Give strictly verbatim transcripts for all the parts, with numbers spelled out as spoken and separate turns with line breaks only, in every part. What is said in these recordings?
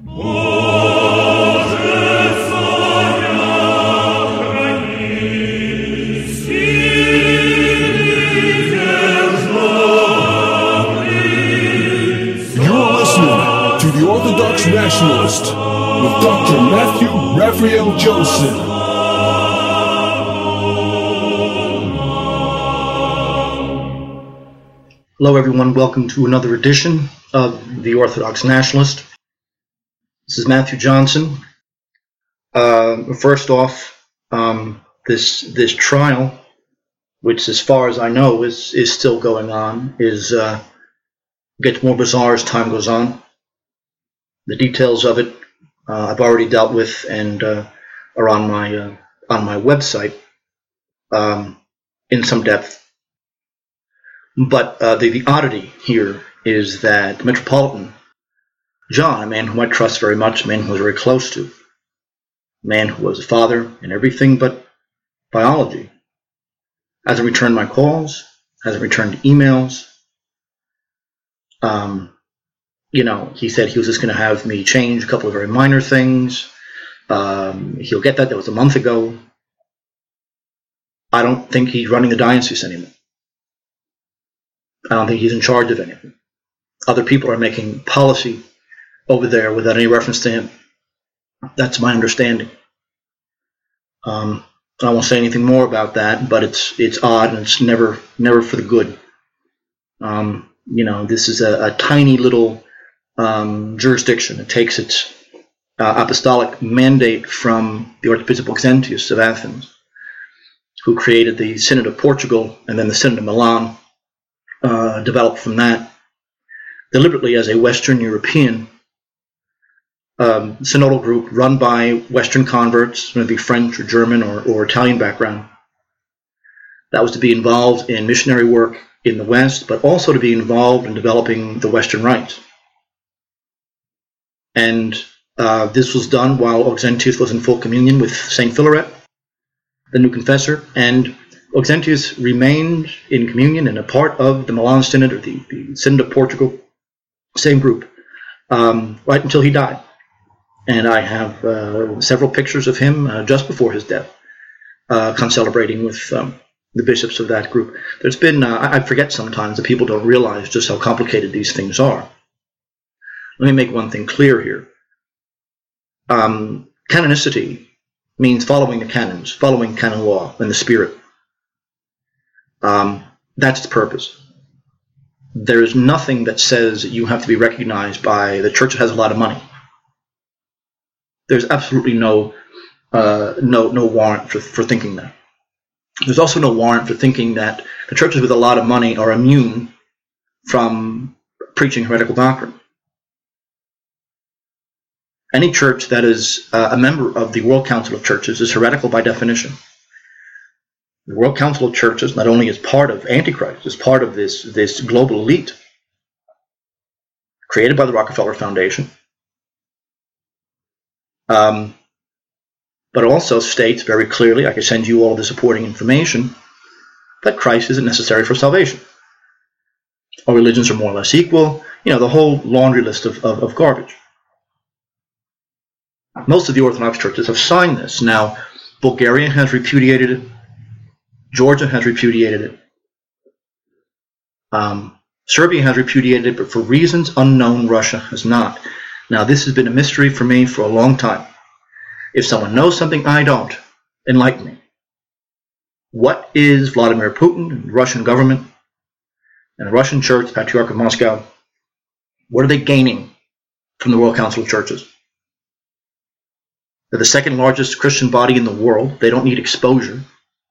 Orthodox Nationalist with Doctor Matthew Raphael Johnson.
Hello everyone, welcome to another edition of The Orthodox Nationalist. This is Matthew Johnson. Uh, first off, um, this this trial, which as far as I know is, is still going on, is uh, gets more bizarre as time goes on. The details of it uh, I've already dealt with and uh, are on my uh, on my website um, in some depth. But uh, the, the oddity here is that the Metropolitan John, a man whom I trust very much, a man who was very close to, a man who was a father in everything but biology, hasn't returned my calls, hasn't returned emails. Um, You know, he said he was just going to have me change a couple of very minor things. Um, he'll get that. That was a month ago. I don't think he's running the diocese anymore. I don't think he's in charge of anything. Other people are making policy over there without any reference to him. That's my understanding. Um, I won't say anything more about that, but it's it's odd and it's never never for the good. Um, you know, this is a, a tiny little Um, jurisdiction. It takes its uh, apostolic mandate from the Archbishop Auxentius of Athens, who created the Synod of Portugal, and then the Synod of Milan uh, developed from that, deliberately as a Western European um, synodal group run by Western converts, maybe French or German or, or Italian background. That was to be involved in missionary work in the West, but also to be involved in developing the Western rites. And uh, this was done while Auxentius was in full communion with Saint Philaret, the new confessor, and Auxentius remained in communion and a part of the Milan Synod, or the, the Synod of Portugal, same group, um, right until he died. And I have uh, several pictures of him uh, just before his death, uh, concelebrating with um, the bishops of that group. There's been, uh, I forget sometimes that people don't realize just how complicated these things are. Let me make one thing clear here. Um, canonicity means following the canons, following canon law and the spirit. Um, that's its purpose. There is nothing that says you have to be recognized by the church that has a lot of money. There's absolutely no uh, no no warrant for, for thinking that. There's also no warrant for thinking that the churches with a lot of money are immune from preaching heretical doctrine. Any church that is uh, a member of the World Council of Churches is heretical by definition. The World Council of Churches not only is part of Antichrist, is part of this, this global elite created by the Rockefeller Foundation, um, but also states very clearly, I can send you all the supporting information, that Christ isn't necessary for salvation. All religions are more or less equal, you know, the whole laundry list of, of, of garbage. Most of the Orthodox churches have signed this. Now, Bulgaria has repudiated it. Georgia has repudiated it. Um, Serbia has repudiated it, but for reasons unknown, Russia has not. Now, this has been a mystery for me for a long time. If someone knows something I don't, enlighten me. What is Vladimir Putin and the Russian government and the Russian Church, the Patriarch of Moscow, what are they gaining from the World Council of Churches? They're the second largest Christian body in the world. They don't need exposure.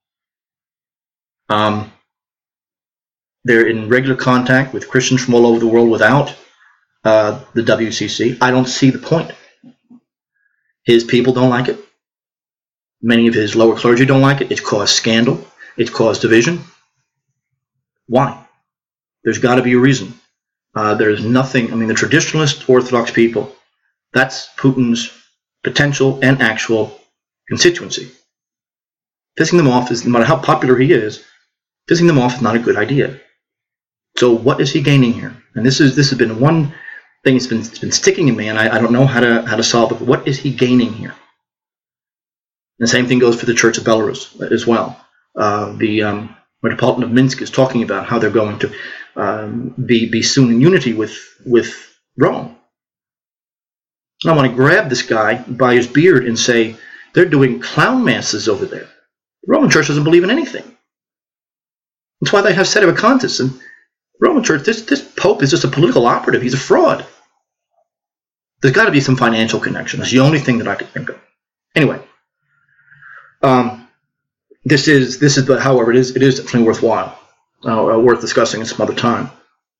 Um, they're in regular contact with Christians from all over the world without uh, the W C C. I don't see the point. His people don't like it. Many of his lower clergy don't like it. It's caused scandal. It's caused division. Why? There's got to be a reason. Uh, there's nothing, I mean, the traditionalist Orthodox people, that's Putin's potential and actual constituency. Pissing them off is, no matter how popular he is, pissing them off is not a good idea. So what is he gaining here? And this is this has been one thing that's been, been sticking in me, and I, I don't know how to how to solve it. What is he gaining here? And the same thing goes for the Church of Belarus as well. Uh, the um, Metropolitan of Minsk is talking about how they're going to um, be be soon in unity with with Rome. And I want to grab this guy by his beard and say, they're doing clown masses over there. The Roman Church doesn't believe in anything. That's why they have Sedevacantists. And the Roman Church, this, this Pope is just a political operative. He's a fraud. There's got to be some financial connection. That's the only thing that I could think of. Anyway, um, this is this is, but however, it is it is definitely worthwhile, uh, worth discussing at some other time.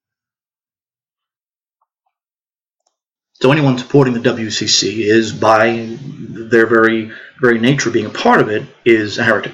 So anyone supporting the W C C is, by their very very nature, being a part of it, is a heretic.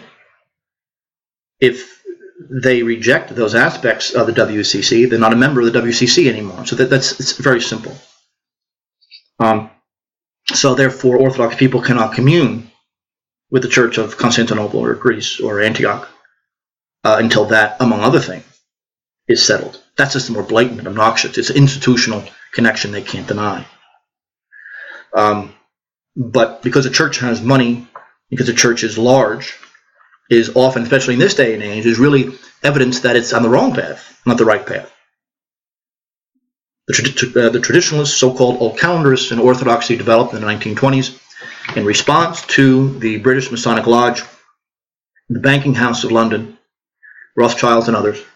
If they reject those aspects of the W C C, they're not a member of the W C C anymore. So that, that's it's very simple. Um, so therefore, Orthodox people cannot commune with the Church of Constantinople or Greece or Antioch uh, until that, among other things, is settled. That's just more blatant and obnoxious. It's an institutional connection they can't deny. Um, but because the church has money, because the church is large, is often, especially in this day and age, is really evidence that it's on the wrong path, not the right path. The, tra- uh, the traditionalists, so-called old calendarists in Orthodoxy, developed in the nineteen twenties in response to the British Masonic Lodge, the Banking House of London, Rothschilds and others,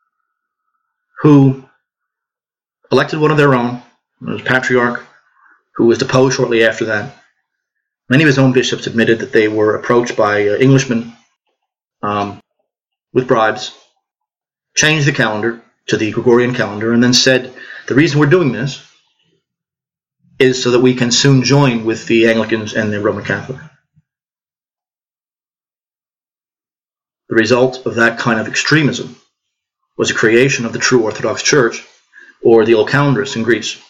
who elected one of their own, was Patriarch, who was deposed shortly after that. Many of his own bishops admitted that they were approached by uh, Englishmen um, with bribes, changed the calendar to the Gregorian calendar, and then said, the reason we're doing this is so that we can soon join with the Anglicans and the Roman Catholic. The result of that kind of extremism was the creation of the true Orthodox Church, or the old calendarists in Greece.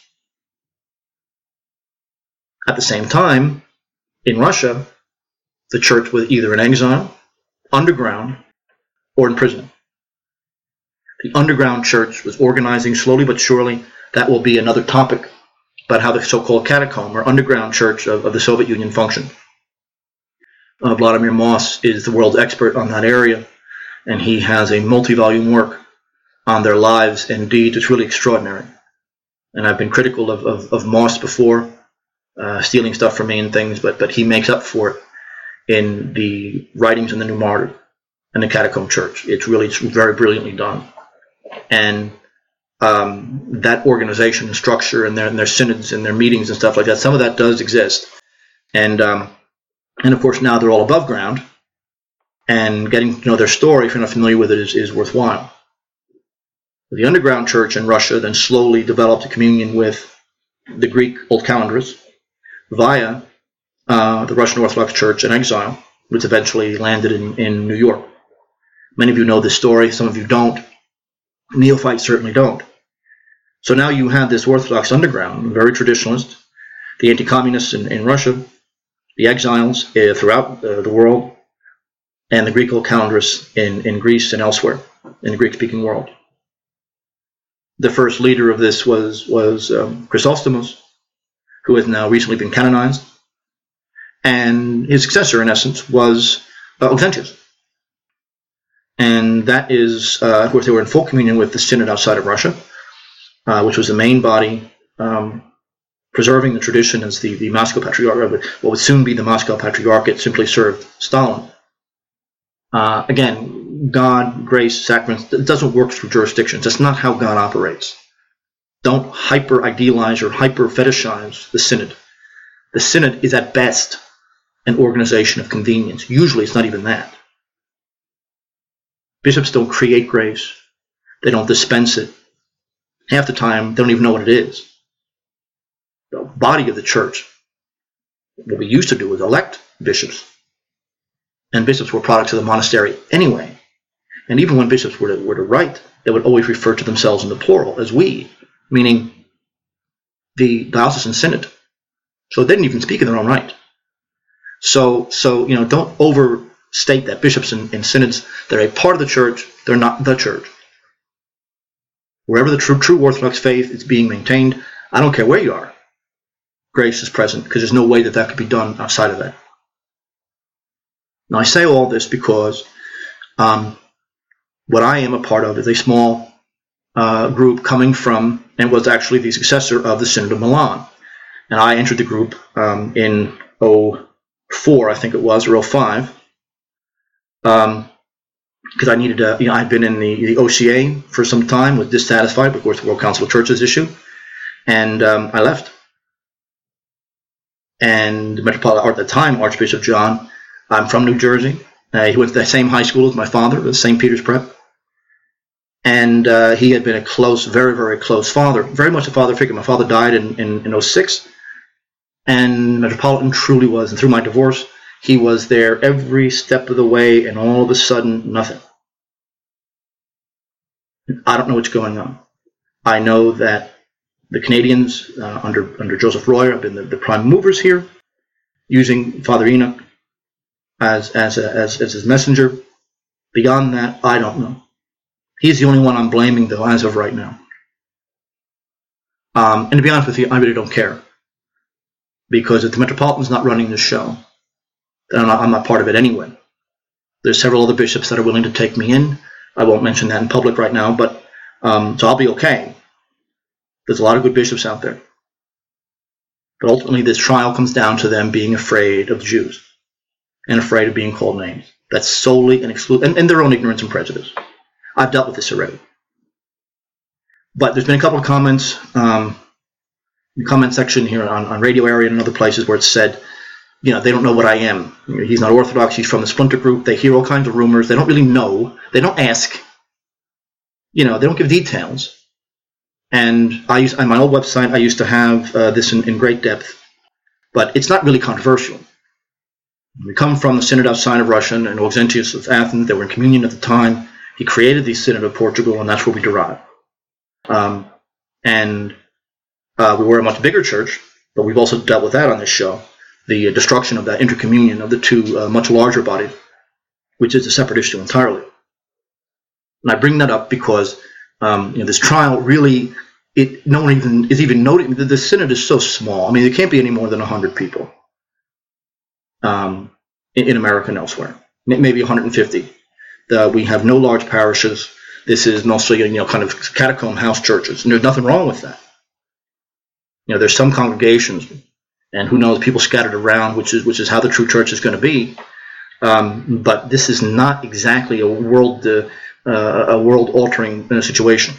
At the same time, in Russia, the church was either in exile, underground, or in prison. The underground church was organizing slowly but surely. That will be another topic about how the so-called catacomb or underground church of, of the Soviet Union functioned. Uh, Vladimir Moss is the world's expert on that area, and he has a multi-volume work on their lives and deeds. It's really extraordinary. And I've been critical of, of, of Moss before, uh, stealing stuff from me and things, but, but he makes up for it in the writings in the New Martyr and the Catacomb Church. It's really it's very brilliantly done. And um, that organization and structure and their, and their synods and their meetings and stuff like that, some of that does exist. And, um, and of course, now they're all above ground. And getting to know their story, if you're not familiar with it, is, is worthwhile. The underground church in Russia then slowly developed a communion with the Greek old calendarists via uh, the Russian Orthodox Church in exile, which eventually landed in, in New York. Many of you know this story, some of you don't. Neophytes certainly don't. So now you have this Orthodox underground, very traditionalist, the anti-communists in, in Russia, the exiles uh, throughout uh, the world, and the Greek old calendarists in, in Greece and elsewhere in the Greek-speaking world. The first leader of this was, was um, Chrysostomos, who has now recently been canonized, and his successor, in essence, was uh, Auxentius. And that is, uh, of course, they were in full communion with the Synod outside of Russia, uh, which was the main body um, preserving the tradition as the, the Moscow Patriarchate. What would soon be the Moscow Patriarchate simply served Stalin. Uh, again, God, grace, sacraments, it doesn't work through jurisdictions. That's not how God operates. Don't hyper-idealize or hyper-fetishize the Synod. The Synod is at best an organization of convenience. Usually it's not even that. Bishops don't create grace. They don't dispense it. Half the time, they don't even know what it is. The body of the church, what we used to do was elect bishops. And bishops were products of the monastery anyway. And even when bishops were to, were to write, they would always refer to themselves in the plural as we, meaning the diocesan synod. So they didn't even speak in their own right. So, so you know, don't overstate that. Bishops and, and synods, they're a part of the church. They're not the church. Wherever the true, true Orthodox faith is being maintained, I don't care where you are. Grace is present, because there's no way that that could be done outside of that. Now, I say all this because um, what I am a part of is a small uh, group coming from, and was actually the successor of the Synod of Milan. And I entered the group um, in oh four, I think it was, or oh five, um, because I needed a, you know, I'd been in the, the O C A for some time, was dissatisfied with course the World Council of Churches issue, and um, I left. And the Metropolitan, at the time, Archbishop John, I'm from New Jersey. Uh, he went to the same high school as my father, the Saint Peter's Prep. And uh, he had been a close, very, very close father, very much a father figure. My father died in, in, in oh six, and Metropolitan truly was. And through my divorce, he was there every step of the way, and all of a sudden, nothing. I don't know what's going on. I know that the Canadians, uh, under under Joseph Royer, have been the, the prime movers here, using Father Enoch as as, a, as as his messenger. Beyond that, I don't know. He's the only one I'm blaming, though, as of right now. Um, and to be honest with you, I really don't care. Because if the Metropolitan's not running this show, then I'm not, I'm not part of it anyway. There's several other bishops that are willing to take me in. I won't mention that in public right now, but um, so I'll be okay. There's a lot of good bishops out there. But ultimately, this trial comes down to them being afraid of the Jews and afraid of being called names. That's solely and exclusively, and, and their own ignorance and prejudice. I've dealt with this already. But there's been a couple of comments um, in the comment section here on, on Radio Area and other places where it's said, you know, they don't know what I am. He's not Orthodox. He's from the splinter group. They hear all kinds of rumors. They don't really know. They don't ask. You know, they don't give details. And I use, on my old website, I used to have uh, this in, in great depth. But it's not really controversial. We come from the Synod outside of Russia, and Auxentius of Athens. They were in communion at the time. He created the Synod of Portugal, and that's where we derive. Um, and uh, we were a much bigger church, but we've also dealt with that on this show. The uh, destruction of that intercommunion of the two uh, much larger bodies, which is a separate issue entirely. And I bring that up because um, you know, this trial really, it no one even is even noting. The, the Synod is so small. I mean, there can't be any more than one hundred people um, in, in America and elsewhere. Maybe one hundred fifty. Uh, we have no large parishes. This is mostly, you know, kind of catacomb house churches, and there's nothing wrong with that. You know, there's some congregations, and who knows, people scattered around, which is which is how the true church is going to be. Um, but this is not exactly a world uh, uh, a world altering uh, situation.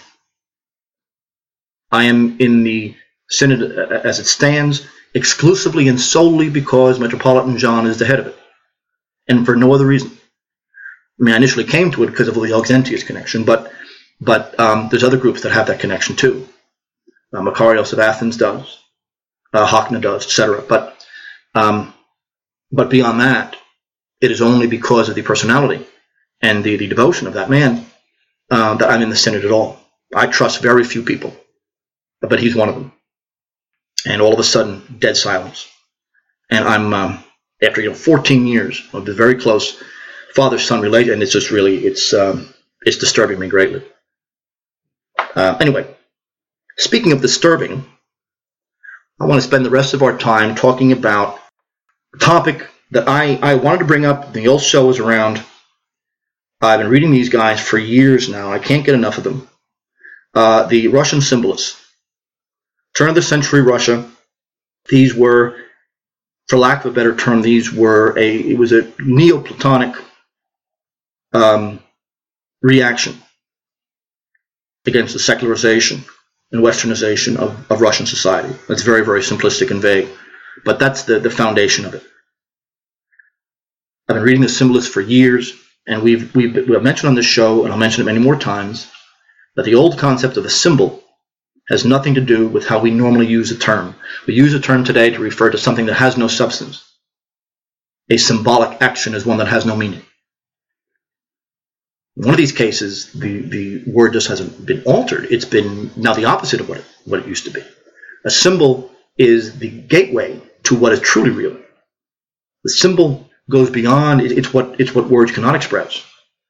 I am in the Synod as it stands exclusively and solely because Metropolitan John is the head of it, and for no other reason. I mean, I initially came to it because of the Auxentius connection, but but um, there's other groups that have that connection too. Uh, Makarios of Athens does, uh, Hockna does, et cetera. But um, but beyond that, it is only because of the personality and the, the devotion of that man uh, that I'm in the Synod at all. I trust very few people, but he's one of them. And all of a sudden, dead silence. And I'm um, after you know fourteen years of the very close father-son relation, and it's just really, it's um, it's disturbing me greatly. Uh, anyway, speaking of disturbing, I want to spend the rest of our time talking about a topic that I, I wanted to bring up. The old show was around. I've been reading these guys for years now. I can't get enough of them. Uh, the Russian symbolists. Turn of the century Russia. These were, for lack of a better term, these were a, it was a Neoplatonic Um, reaction against the secularization and westernization of, of Russian society. That's very, very simplistic and vague, but that's the, the foundation of it. I've been reading the symbolists for years, and we've, we've, we've mentioned on this show, and I'll mention it many more times, that the old concept of a symbol has nothing to do with how we normally use a term. We use a term today to refer to something that has no substance. A symbolic action is one that has no meaning. In one of these cases, the, the word just hasn't been altered. It's been now the opposite of what it, what it used to be. A symbol is the gateway to what is truly real. The symbol goes beyond, it, it's what it's what words cannot express.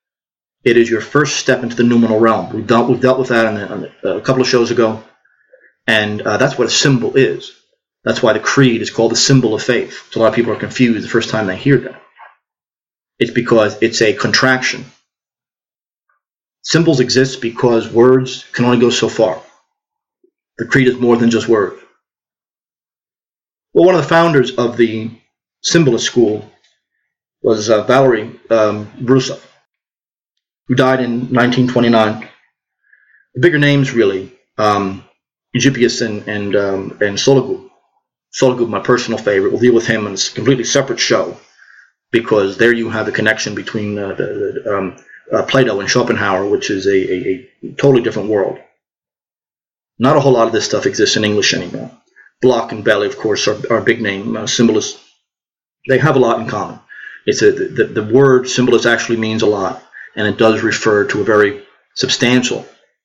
It is your first step into the noumenal realm. We've dealt, we've dealt with that in the, on the, uh, a couple of shows ago. And uh, that's what a symbol is. That's why the creed is called the symbol of faith. So a lot of people are confused the first time they hear that. It's because it's a contraction. Symbols exist because words can only go so far. The creed is more than just words. Well, one of the founders of the symbolist school was uh, Valery um, Brusov, who died in nineteen twenty-nine. The bigger names, really, um, Eusebius and and, um, and Sologub. Sologub, my personal favorite. We'll deal with him in a completely separate show, because there you have the connection between uh, the, the, um, uh, Plato and Schopenhauer, which is a, a, a totally different world. Not a whole lot of this stuff exists in English anymore. Bloch and Belly, of course, are, are big name uh, symbolists. They have a lot in common. It's a, the, the word symbolist actually means a lot, and it does refer to a very substantial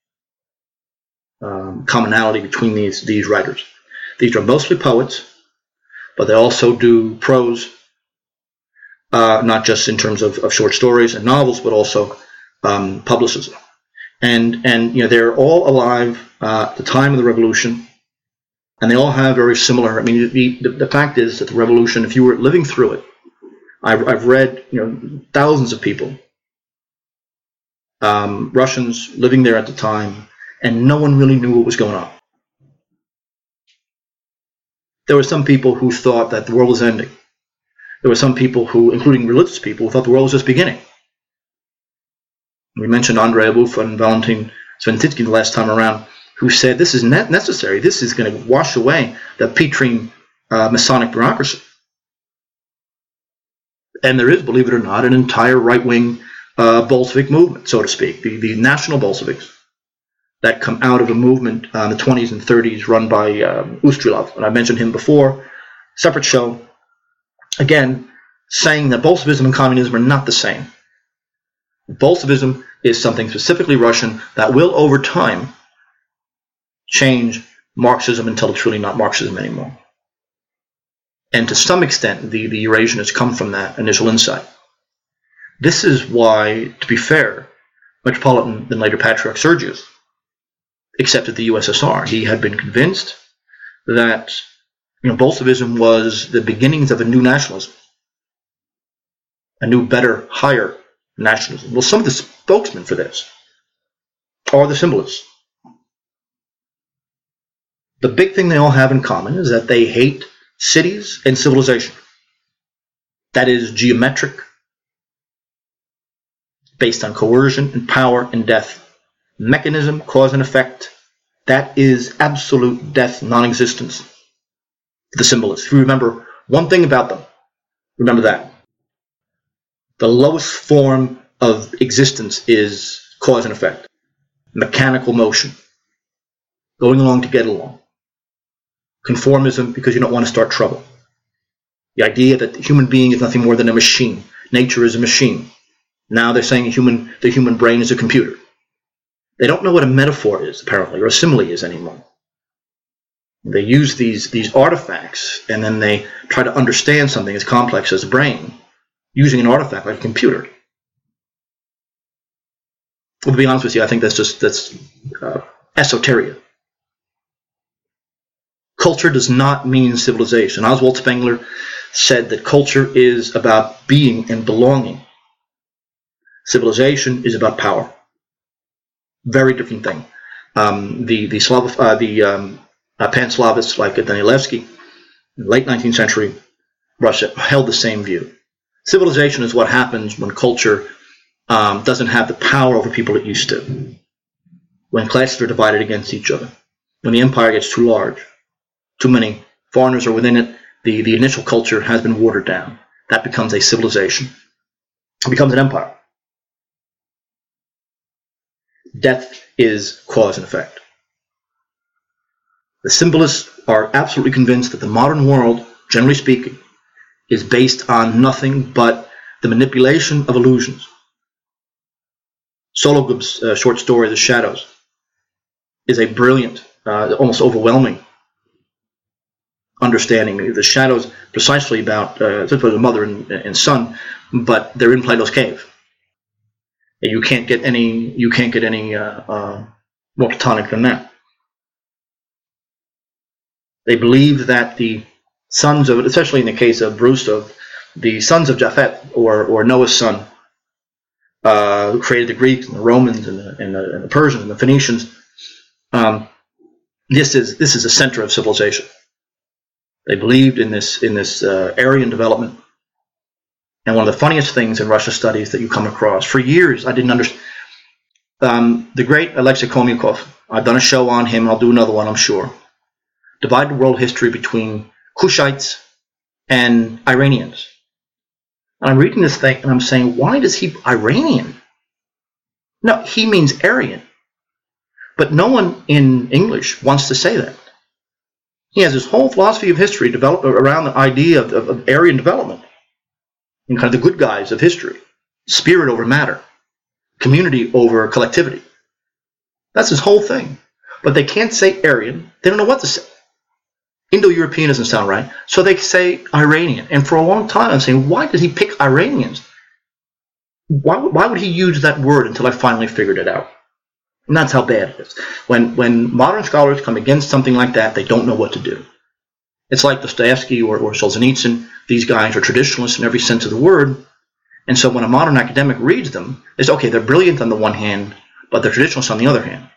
um, commonality between these, these writers. These are mostly poets, but they also do prose, uh, not just in terms of, of short stories and novels, but also um, publicism. And, and you know, they're all alive uh, at the time of the Revolution, and they all have very similar. I mean, the, the, the fact is that the Revolution, if you were living through it, I've, I've read, you know, thousands of people, um, Russians living there at the time, and no one really knew what was going on. There were some people who thought that the world was ending. There were some people who, including religious people, who thought the world was just beginning. We mentioned Andrei Abuf and Valentin Sventitsky the last time around, who said this is not necessary. This is going to wash away the Petrine uh, Masonic bureaucracy. And there is, believe it or not, an entire right-wing uh, Bolshevik movement, so to speak, the, the National Bolsheviks, that come out of a movement uh, in the twenties and thirties run by um, Ustrilov. And I mentioned him before. Separate show. Again, saying that Bolshevism and communism are not the same. Bolshevism is something specifically Russian that will, over time, change Marxism until it's really not Marxism anymore. And to some extent, the, the Eurasian has come from that initial insight. This is why, to be fair, Metropolitan, then later Patriarch Sergius, accepted the U S S R. He had been convinced that, you know, Bolshevism was the beginnings of a new nationalism, a new, better, higher nationalism. Well, some of the spokesmen for this are the symbolists. The big thing they all have in common is that they hate cities and civilization. That is geometric, based on coercion and power and death. Mechanism, cause and effect, that is absolute death, non-existence. The symbolists. If you remember one thing about them, remember that. The lowest form of existence is cause and effect. Mechanical motion. Going along to get along. Conformism because you don't want to start trouble. The idea that the human being is nothing more than a machine. Nature is a machine. Now they're saying human, the human brain is a computer. They don't know what a metaphor is, apparently, or a simile is anymore. They use these, these artifacts, and then they try to understand something as complex as a brain, using an artifact like a computer. Well, to be honest with you, I think that's just that's uh, esoteria. Culture does not mean civilization. Oswald Spengler said that culture is about being and belonging. Civilization is about power. Very different thing. Um, the the Slav, uh, the um, uh, Pan-Slavists like Danilevsky, in the late nineteenth century Russia, held the same view. Civilization is what happens when culture um, doesn't have the power over people it used to. When classes are divided against each other. When the empire gets too large. Too many foreigners are within it. The, the initial culture has been watered down. That becomes a civilization. It becomes an empire. Death is cause and effect. The symbolists are absolutely convinced that the modern world, generally speaking, is based on nothing but the manipulation of illusions. Sologub's uh, short story, The Shadows, is a brilliant, uh, almost overwhelming understanding. The shadows precisely about uh, a mother and, and son, but they're in Plato's cave. And you can't get any you can't get any uh, uh, more platonic than that. They believed that the sons of, especially in the case of Brusov, the sons of Japhet, or, or Noah's son, uh, who created the Greeks and the Romans and the, and the, and the Persians and the Phoenicians, um, this is this is a center of civilization. They believed in this in this uh, Aryan development. And one of the funniest things in Russia studies that you come across, for years I didn't understand. Um, the great Alexei Khomyakov, I've done a show on him, I'll do another one, I'm sure, divided world history between Kushites and Iranians. And I'm reading this thing and I'm saying, why does he Iranian? No, he means Aryan. But no one in English wants to say that. He has this whole philosophy of history developed around the idea of, of, of Aryan development and kind of the good guys of history. Spirit over matter. Community over collectivity. That's his whole thing. But they can't say Aryan. They don't know what to say. Indo-European doesn't sound right. So they say Iranian. And for a long time I'm saying, why did he pick Iranians? Why, why would he use that word until I finally figured it out? And that's how bad it is. When, when modern scholars come against something like that, they don't know what to do. It's like Dostoevsky or, or Solzhenitsyn. These guys are traditionalists in every sense of the word. And so when a modern academic reads them, it's okay, they're brilliant on the one hand, but they're traditionalists on the other hand.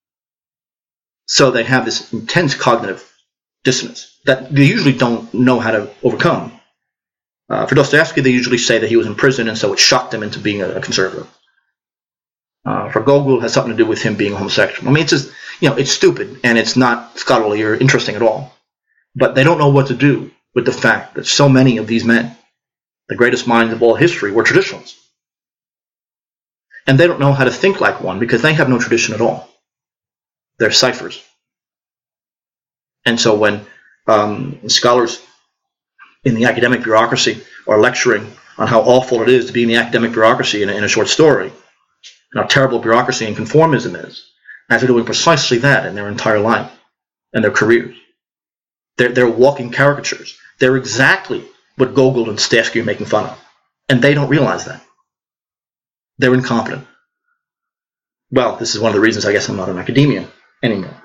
So they have this intense cognitive dissonance that they usually don't know how to overcome. Uh, for Dostoevsky, they usually say that he was in prison, and so it shocked him into being a, a conservative. Uh, for Gogol, it has something to do with him being homosexual. I mean, it's just, you know, it's stupid, and it's not scholarly or interesting at all. But they don't know what to do with the fact that so many of these men, the greatest minds of all history, were traditionalists. And they don't know how to think like one because they have no tradition at all. They're ciphers. And so when um, scholars in the academic bureaucracy are lecturing on how awful it is to be in the academic bureaucracy in a, in a short story, and how terrible bureaucracy and conformism is, as they're doing precisely that in their entire life and their careers. They're, they're walking caricatures. They're exactly what Gogol and Dostoevsky are making fun of. And they don't realize that. They're incompetent. Well, this is one of the reasons I guess I'm not in academia anymore.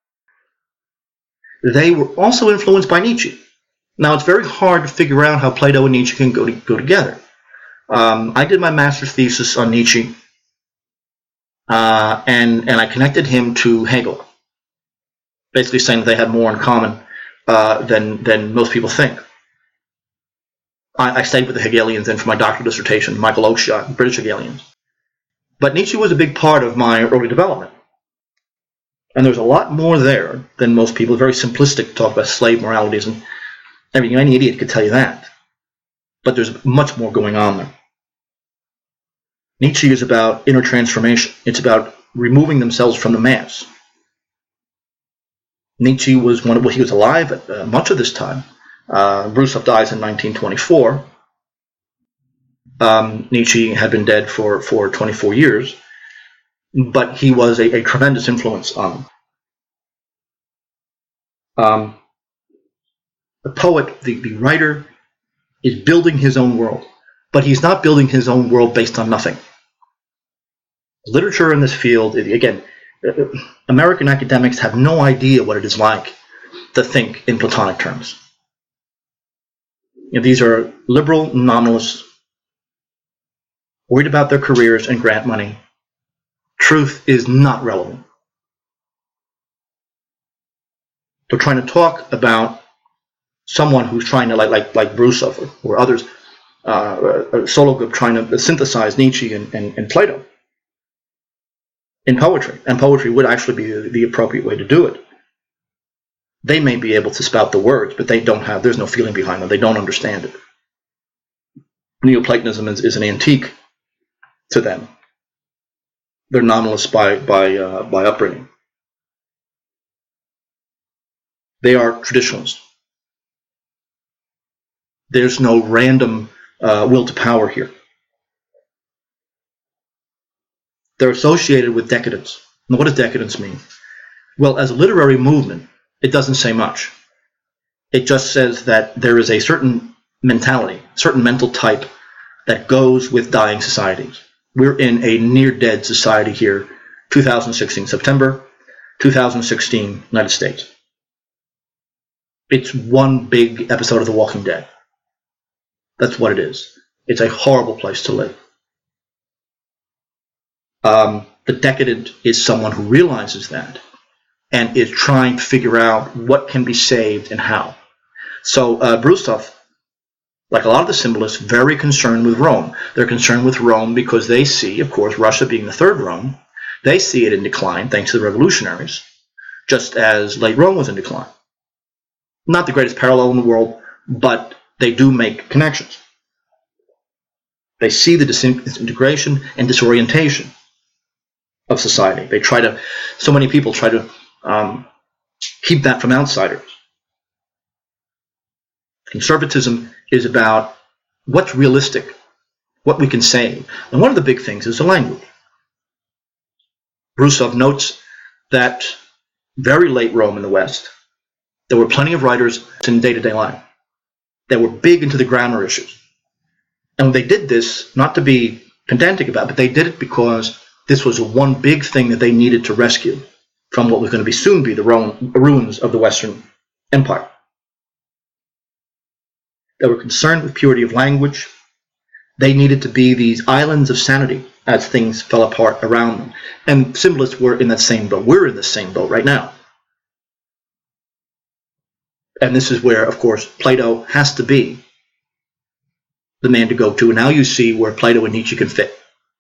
They were also influenced by Nietzsche. Now, it's very hard to figure out how Plato and Nietzsche can go, to, go together. Um, I did my master's thesis on Nietzsche, uh, and, and I connected him to Hegel, basically saying that they had more in common uh, than, than most people think. I, I stayed with the Hegelians then for my doctoral dissertation, Michael Oakeshott, British Hegelians. But Nietzsche was a big part of my early development. And there's a lot more there than most people. Very simplistic to talk about slave moralities and everything. Any idiot could tell you that. But there's much more going on there. Nietzsche is about inner transformation. It's about removing themselves from the mass. Nietzsche was one of, well, he was alive at uh, much of this time. Uh, Brusov dies in nineteen twenty-four. Um, Nietzsche had been dead for, for twenty-four years, but he was a, a tremendous influence on him. Um, the poet, the, the writer, is building his own world, but he's not building his own world based on nothing. Literature in this field, again, American academics have no idea what it is like to think in Platonic terms. You know, these are liberal nominalists worried about their careers and grant money. Truth is not relevant. They're trying to talk about someone who's trying to, like like, like Brusov or, or others, uh, Sologub trying to synthesize Nietzsche and, and, and Plato in poetry. And poetry would actually be the, the appropriate way to do it. They may be able to spout the words, but they don't have, there's no feeling behind them. They don't understand it. Neoplatonism is, is an antique to them. They're nominalists by, by, uh, by upbringing. They are traditionalists. There's no random uh, will to power here. They're associated with decadence. Now, what does decadence mean? Well, as a literary movement, it doesn't say much. It just says that there is a certain mentality, certain mental type that goes with dying societies. We're in a near-dead society here, two thousand sixteen, September two thousand sixteen, United States. It's one big episode of The Walking Dead. That's what it is. It's a horrible place to live. Um, the decadent is someone who realizes that and is trying to figure out what can be saved and how. So uh, Brusov, like a lot of the symbolists, very concerned with Rome. They're concerned with Rome because they see, of course, Russia being the third Rome, they see it in decline thanks to the revolutionaries, just as late Rome was in decline. Not the greatest parallel in the world, but they do make connections. They see the disintegration and disorientation of society. They try to, so many people try to um, keep that from outsiders. Conservatism is about what's realistic, what we can say. And one of the big things is the language. Brusov notes that very late Rome in the West, there were plenty of writers in day-to-day life that were big into the grammar issues. And they did this, not to be pedantic about it, but they did it because this was one big thing that they needed to rescue from what was going to be soon be the ruins of the Western Empire. They were concerned with purity of language. They needed to be these islands of sanity as things fell apart around them. And symbolists were in that same boat. We're in the same boat right now. And this is where, of course, Plato has to be the man to go to. And now you see where Plato and Nietzsche can fit.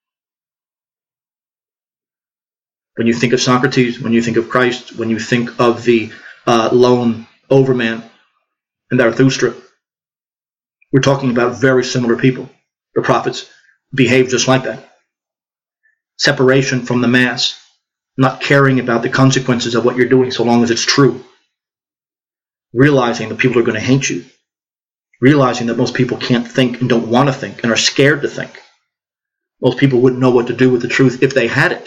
When you think of Socrates, when you think of Christ, when you think of the uh, lone overman and Zarathustra, we're talking about very similar people. The prophets behave just like that. Separation from the mass, not caring about the consequences of what you're doing so long as it's true. Realizing that people are going to hate you. Realizing that most people can't think and don't want to think and are scared to think. Most people wouldn't know what to do with the truth if they had it.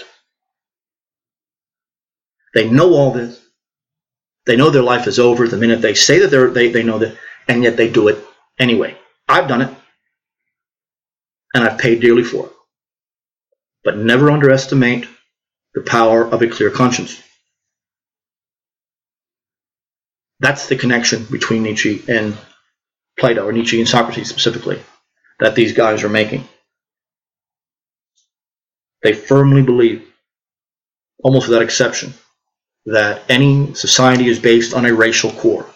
They know all this. They know their life is over the minute they say that they're, they, they know that, and yet they do it anyway. I've done it, and I've paid dearly for it. But never underestimate the power of a clear conscience. That's the connection between Nietzsche and Plato, or Nietzsche and Socrates specifically, that these guys are making. They firmly believe, almost without exception, that any society is based on a racial core.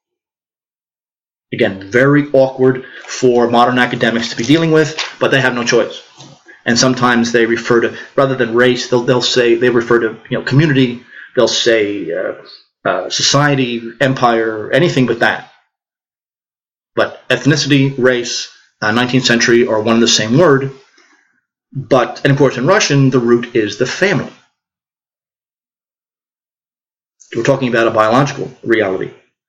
Again, very awkward for modern academics to be dealing with, but they have no choice. And sometimes they refer to, rather than race, they'll, they'll say, they refer to, you know, community, they'll say uh, uh, society, empire, anything but that. But ethnicity, race, uh, nineteenth century are one and the same word. But, and of course in Russian, the root is the family. We're talking about a biological reality.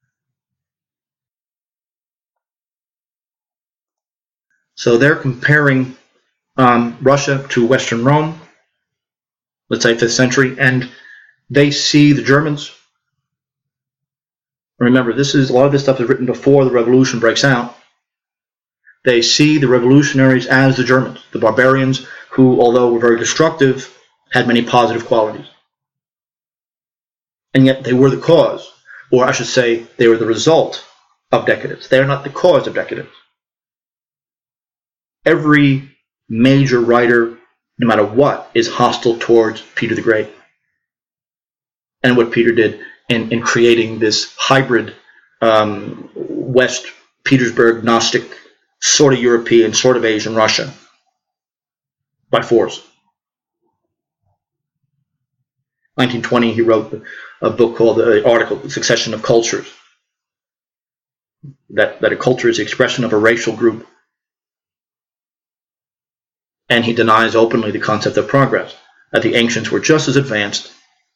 So they're comparing um, Russia to Western Rome, let's say fifth century, and they see the Germans. Remember, this is a lot of this stuff is written before the revolution breaks out. They see the revolutionaries as the Germans, the barbarians, who, although were very destructive, had many positive qualities. And yet they were the cause, or I should say, they were the result of decadence. They are not the cause of decadence. Every major writer, no matter what, is hostile towards Peter the Great. And what Peter did in, in creating this hybrid um, West Petersburg Gnostic, sort of European, sort of Asian Russia by force. nineteen twenty, he wrote a book called the article, Succession of Cultures. That, that a culture is the expression of a racial group. And he denies openly the concept of progress, that the ancients were just as advanced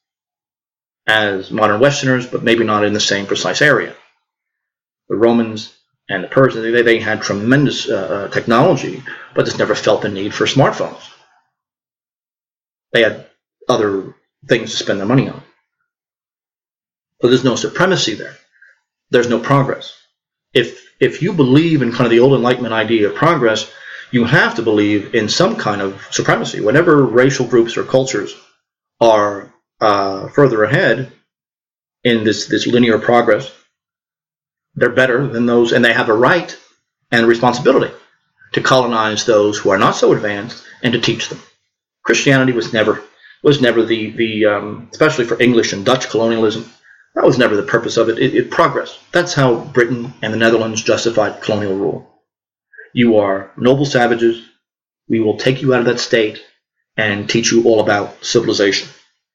as modern Westerners, but maybe not in the same precise area. The Romans and the Persians, they, they had tremendous uh, technology, but just never felt the need for smartphones. They had other things to spend their money on. So there's no supremacy there. There's no progress. If if you believe in kind of the old Enlightenment idea of progress, you have to believe in some kind of supremacy. Whenever racial groups or cultures are uh, further ahead in this, this linear progress, They're better than those, and they have a right and a responsibility to colonize those who are not so advanced and to teach them. Christianity was never was never the the um, especially for English and Dutch colonialism. That was never the purpose of it. It, it progress. That's how Britain and the Netherlands justified colonial rule. You are noble savages. We will take you out of that state and teach you all about civilization.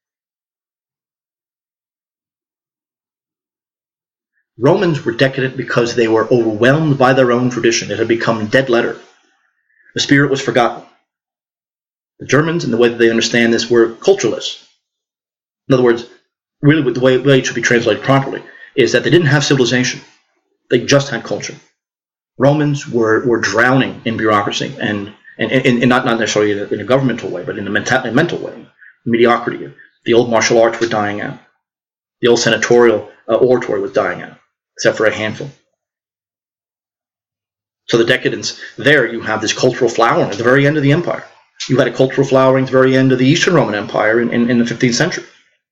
Romans were decadent because they were overwhelmed by their own tradition. It had become dead letter. The spirit was forgotten. The Germans, in the way that they understand this, were cultureless. In other words, really the way, the way it should be translated properly is that they didn't have civilization. They just had culture. Romans were, were drowning in bureaucracy, and, and, and, and not, not necessarily in a, in a governmental way, but in a mental, in a mental way, mediocrity. The old martial arts were dying out. The old senatorial uh, oratory was dying out, except for a handful. So the decadence, there you have this cultural flowering at the very end of the empire. You had a cultural flowering at the very end of the Eastern Roman Empire in, in, in the fifteenth century.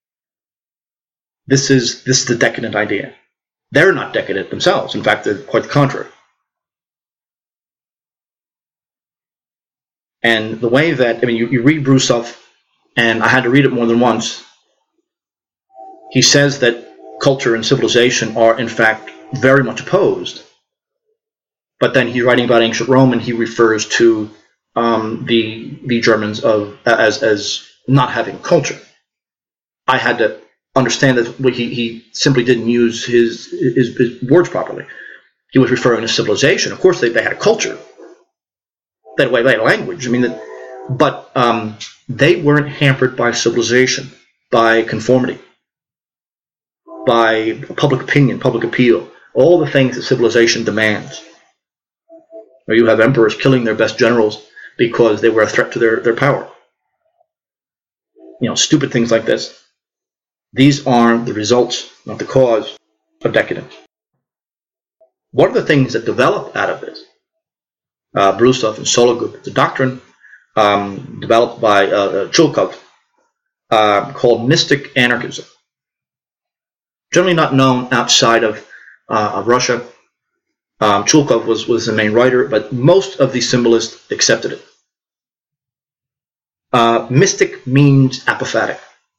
This is, this is the decadent idea. They're not decadent themselves. In fact, they're quite the contrary. And the way that, I mean, you, you read Brusov, and I had to read it more than once. He says that culture and civilization are, in fact, very much opposed. But then he's writing about ancient Rome, and he refers to um, the the Germans of as as not having culture. I had to understand that he, he simply didn't use his, his his words properly. He was referring to civilization. Of course, they, they had a culture. They had a way, they had a language. I mean, that, but um, they weren't hampered by civilization, by conformity, by public opinion, public appeal, all the things that civilization demands. Or you have emperors killing their best generals because they were a threat to their, their power. You know, stupid things like this. These are the results, not the cause, of decadence. One of the things that developed out of this, uh, Brusov and Sologub, the doctrine um, developed by uh, Chulkov, uh, called mystic anarchism. Generally not known outside of, uh, of Russia. Um, Chulkov was, was the main writer, but most of the symbolists accepted it. Uh, mystic means apophatic.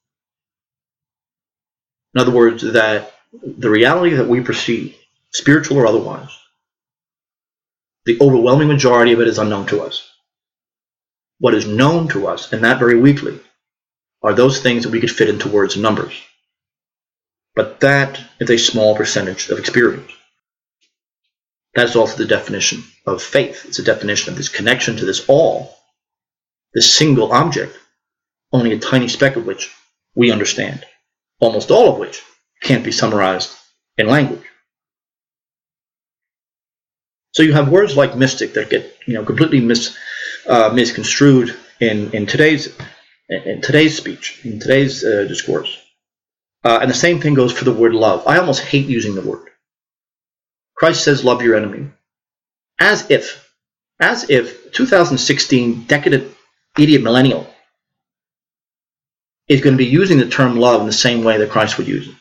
In other words, that the reality that we perceive, spiritual or otherwise, the overwhelming majority of it is unknown to us. What is known to us, and that very weakly, are those things that we could fit into words and numbers. But that is a small percentage of experience. That is also the definition of faith. It's a definition of this connection to this all, this single object, only a tiny speck of which we understand, almost all of which can't be summarized in language. So you have words like mystic that get, you know, completely mis, uh, misconstrued in, in today's in today's speech, in today's uh, discourse. Uh, and the same thing goes for the word love. I almost hate using the word. Christ says, love your enemy. As if, as if two thousand sixteen decadent idiot millennial is going to be using the term love in the same way that Christ would use it.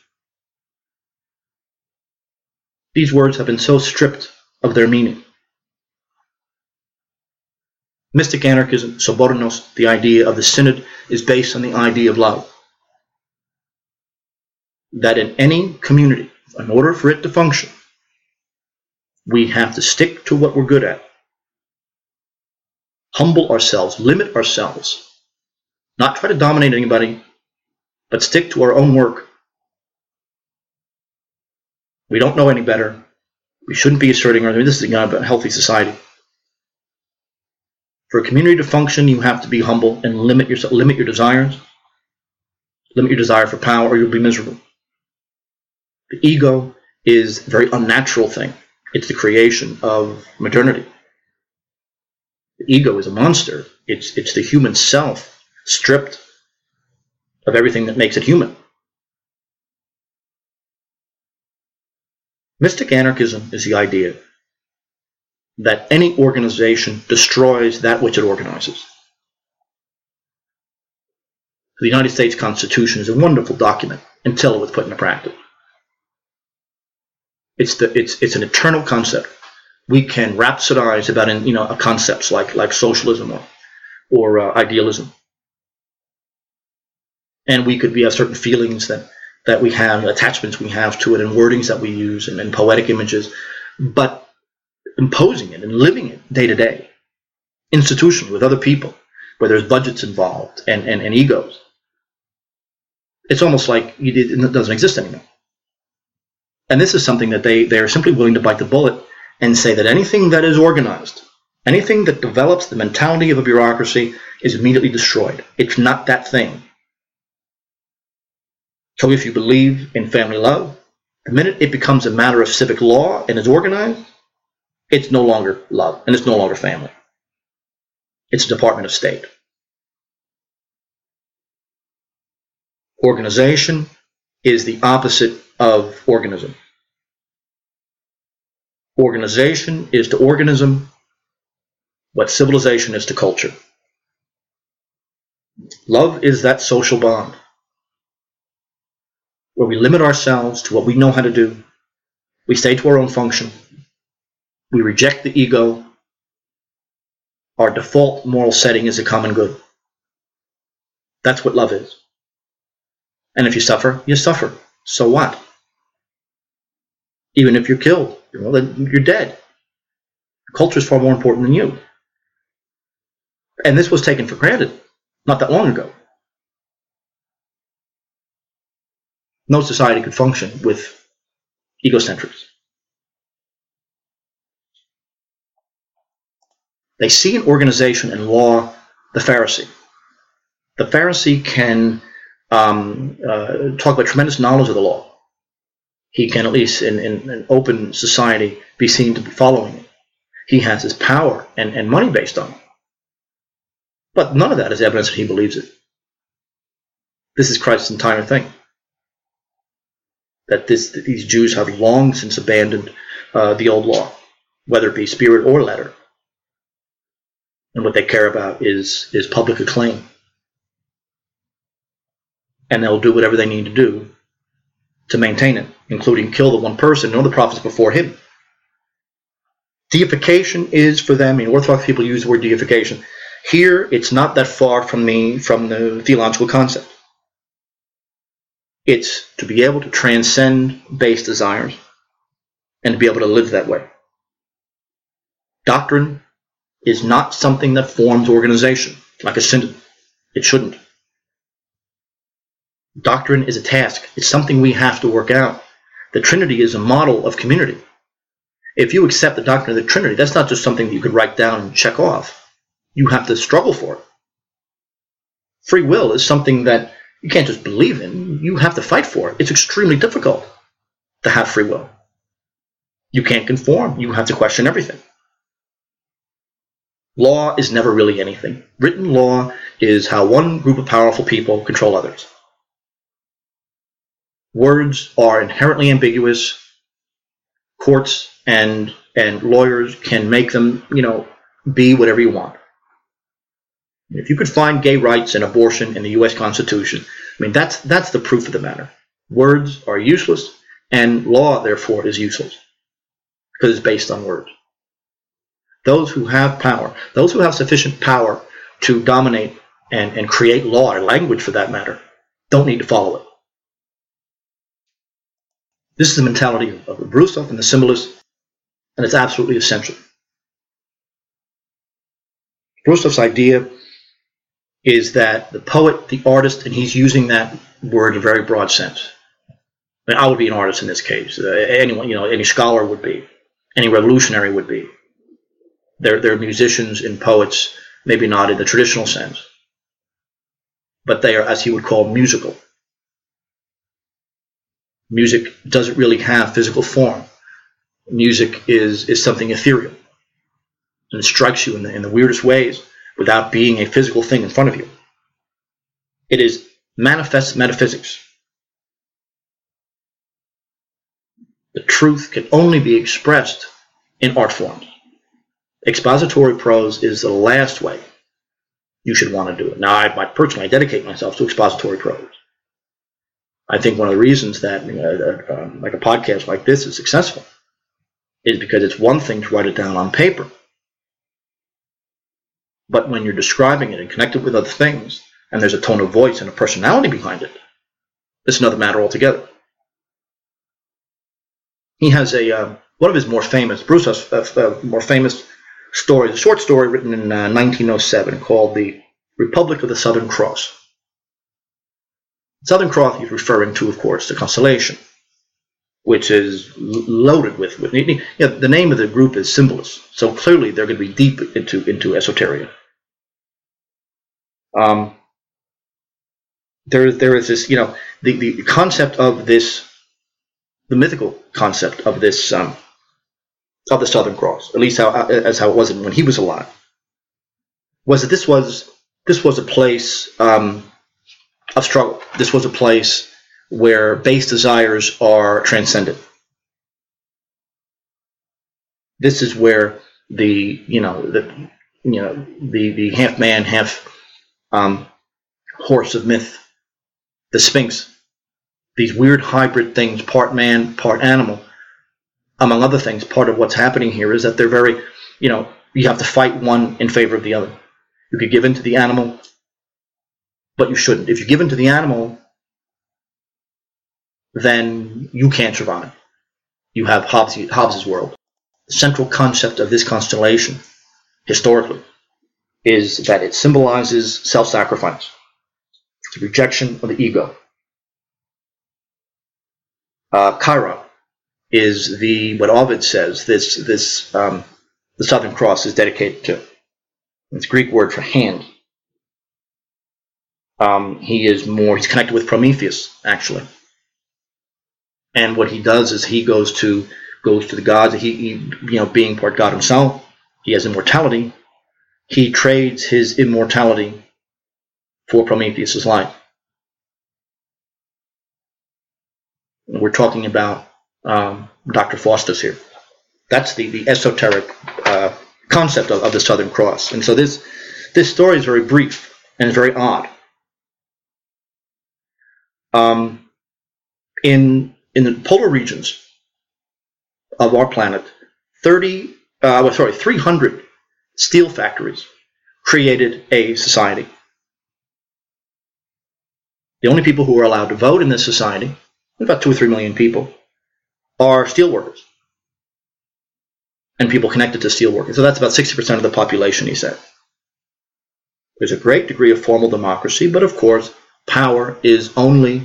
These words have been so stripped of their meaning. Mystic anarchism, Sobornos, the idea of the synod, is based on the idea of love. That in any community, in order for it to function, we have to stick to what we're good at. Humble ourselves, limit ourselves. Not try to dominate anybody, but stick to our own work. We don't know any better. We shouldn't be asserting our, this is not a healthy society. For a community to function, you have to be humble and limit yourself, limit your desires. Limit your desire for power, or you'll be miserable. The ego is a very unnatural thing. It's the creation of modernity. The ego is a monster. It's, it's the human self stripped of everything that makes it human. Mystic anarchism is the idea that any organization destroys that which it organizes. The United States Constitution is a wonderful document until it was put into practice. It's the it's it's an eternal concept. We can rhapsodize about you know concepts like like socialism or or uh, idealism, and we could we have certain feelings that that we have, attachments we have to it, and wordings that we use, and, and poetic images, but imposing it and living it day to day, institutionally with other people, where there's budgets involved and, and, and egos. It's almost like it doesn't exist anymore. And this is something that they, they are simply willing to bite the bullet and say that anything that is organized, anything that develops the mentality of a bureaucracy is immediately destroyed. It's not that thing. So if you believe in family love, the minute it becomes a matter of civic law and is organized, it's no longer love and it's no longer family. It's a Department of State. Organization is the opposite of organism. Organization is to organism what civilization is to culture. Love is that social bond where we limit ourselves to what we know how to do. We stay to our own function. We reject the ego. Our default moral setting is a common good. That's what love is. And if you suffer, you suffer. So what? Even if you're killed, you know, then you're dead. Culture is far more important than you. And this was taken for granted not that long ago. No society could function with egocentrics. They see in organization and law the Pharisee. The Pharisee can um, uh, talk about tremendous knowledge of the law. He can, at least in, in an open society, be seen to be following it. He has his power and, and money based on it. But none of that is evidence that he believes it. This is Christ's entire thing. That, this, that these Jews have long since abandoned uh, the old law, whether it be spirit or letter. And what they care about is, is public acclaim. And they'll do whatever they need to do to maintain it, including kill the one person and all the prophets before him. Deification is for them, I mean, Orthodox people use the word deification. Here, it's not that far from the, from the theological concept. It's to be able to transcend base desires and to be able to live that way. Doctrine is not something that forms organization, like a synod. It shouldn't. Doctrine is a task. It's something we have to work out. The Trinity is a model of community. If you accept the doctrine of the Trinity, that's not just something that you could write down and check off. You have to struggle for it. Free will is something that you can't just believe in. You have to fight for it. It's extremely difficult to have free will. You can't conform. You have to question everything. Law is never really anything. Written law is how one group of powerful people control others. Words are inherently ambiguous. Courts and and lawyers can make them, you know, be whatever you want. If you could find gay rights and abortion in the U S Constitution, I mean, that's that's the proof of the matter. Words are useless, and law, therefore, is useless because it's based on words. Those who have power, those who have sufficient power to dominate and, and create law, or language for that matter, don't need to follow it. This is the mentality of the Brusov and the symbolists, and it's absolutely essential. Brusov's idea is that the poet, the artist, and he's using that word in a very broad sense. I mean, I would be an artist in this case. Uh, anyone, you know, any scholar would be. Any revolutionary would be. They're, they're musicians and poets, maybe not in the traditional sense, but they are, as he would call, musical. Music doesn't really have physical form. Music is, is something ethereal, and it strikes you in the, in the weirdest ways without being a physical thing in front of you. It is manifest metaphysics. The truth can only be expressed in art forms. Expository prose is the last way you should want to do it. Now, I might personally dedicate myself to expository prose. I think one of the reasons that you know, uh, uh, like a podcast like this is successful is because it's one thing to write it down on paper, but when you're describing it and connect it with other things, and there's a tone of voice and a personality behind it, it's another matter altogether. He has a uh, one of his more famous, Bruce has a, a more famous story, a short story written in uh, nineteen oh seven called "The Republic of the Southern Cross." Southern Cross he's referring to, of course, the constellation, which is loaded with, with you know, the name of the group is symbolists, so clearly they're going to be deep into, into esoteria. Um, there, there is this, you know, the, the concept of this, the mythical concept of this, um, of the Southern Cross, at least how, as how it was when he was alive, was that this was, this was a place um, of struggle. This was a place where base desires are transcended. This is where the, you know, the, you know, the, the half man, half um, horse of myth, the Sphinx, these weird hybrid things, part man, part animal, among other things. Part of what's happening here is that they're very, you know, you have to fight one in favor of the other. You could give in to the animal, but you shouldn't. If you give in to the animal, then you can't survive. You have Hobbes, Hobbes's world. The central concept of this constellation, historically, is that it symbolizes self-sacrifice, the rejection of the ego. Uh, Chiron is the, what Ovid says, this, this, um, the Southern Cross is dedicated to. It's a Greek word for hand. Um, he is more, he's connected with Prometheus, actually. And what he does is he goes to goes to the gods. He, he, you know, being part God himself, he has immortality. He trades his immortality for Prometheus's life. We're talking about um, Doctor Faustus here. That's the, the esoteric uh, concept of, of the Southern Cross. And so this this story is very brief and it's very odd. Um, in in the polar regions of our planet, thirty, uh, sorry, three hundred steel factories created a society. The only people who are allowed to vote in this society, about two or three million people, are steelworkers and people connected to steelworkers. So that's about sixty percent of the population, he said. There's a great degree of formal democracy, but of course, power is only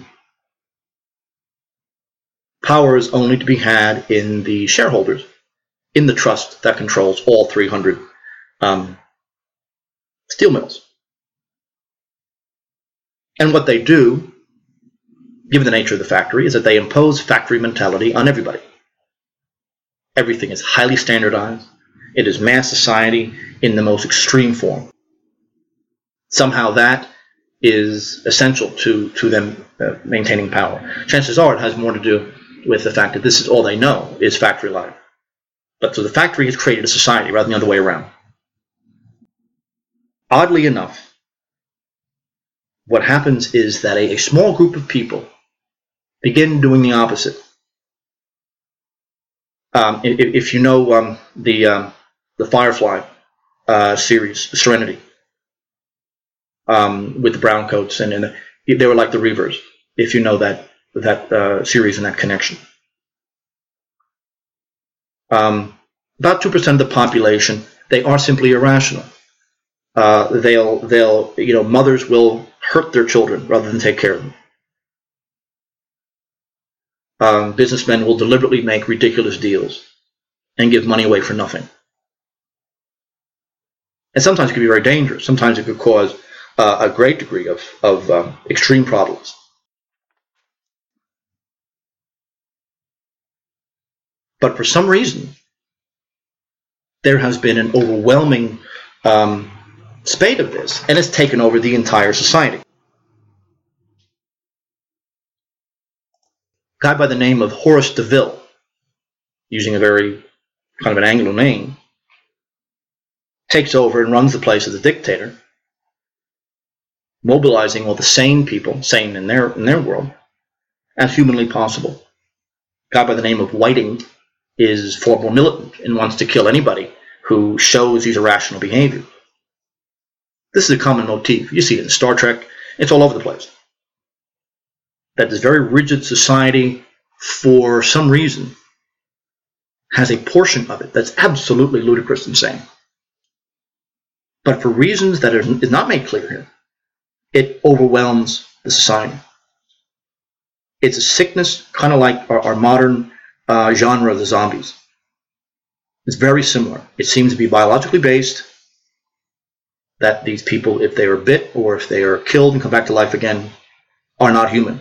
power is only to be had in the shareholders, in the trust that controls all three hundred um, steel mills. And what they do, given the nature of the factory, is that they impose factory mentality on everybody. Everything is highly standardized. It is mass society in the most extreme form. Somehow that is essential to, to them uh, maintaining power. Chances are it has more to do with the fact that this is all they know is factory life. But so the factory has created a society rather than the other way around. Oddly enough, what happens is that a, a small group of people begin doing the opposite. Um, if, if you know um, the um, the Firefly uh, series, Serenity, um, with the brown coats, and, and the, they were like the Reavers. If you know that that uh, series and that connection, um, about two percent of the population, they are simply irrational. Uh, they'll they'll you know mothers will hurt their children rather than take care of them. Um, businessmen will deliberately make ridiculous deals and give money away for nothing. And sometimes it can be very dangerous. Sometimes it could cause uh, a great degree of, of um, extreme problems. But for some reason, there has been an overwhelming um, spate of this, and it's taken over the entire society. A guy by the name of Horace de Ville, using a very kind of an Anglo name, takes over and runs the place as a dictator, mobilizing all the sane people, sane in their in their world, as humanly possible. A guy by the name of Whiting is far more militant and wants to kill anybody who shows these irrational behavior. This is a common motif. You see it in Star Trek. It's all over the place. That this very rigid society, for some reason, has a portion of it that's absolutely ludicrous insane. But for reasons that are is not made clear here, it overwhelms the society. It's a sickness, kind of like our, our modern uh, genre of the zombies. It's very similar. It seems to be biologically based, that these people, if they are bit or if they are killed and come back to life again, are not human.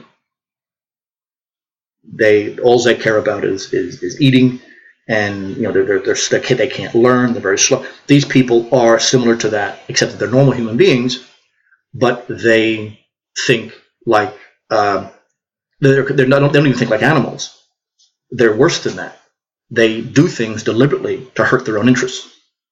They all they care about is is, is eating, and you know they're, they're, they're, they can't learn. They're very slow. These people are similar to that, except that they're normal human beings, but they think like uh, they're, they're not, they don't even think like animals. They're worse than that. They do things deliberately to hurt their own interests.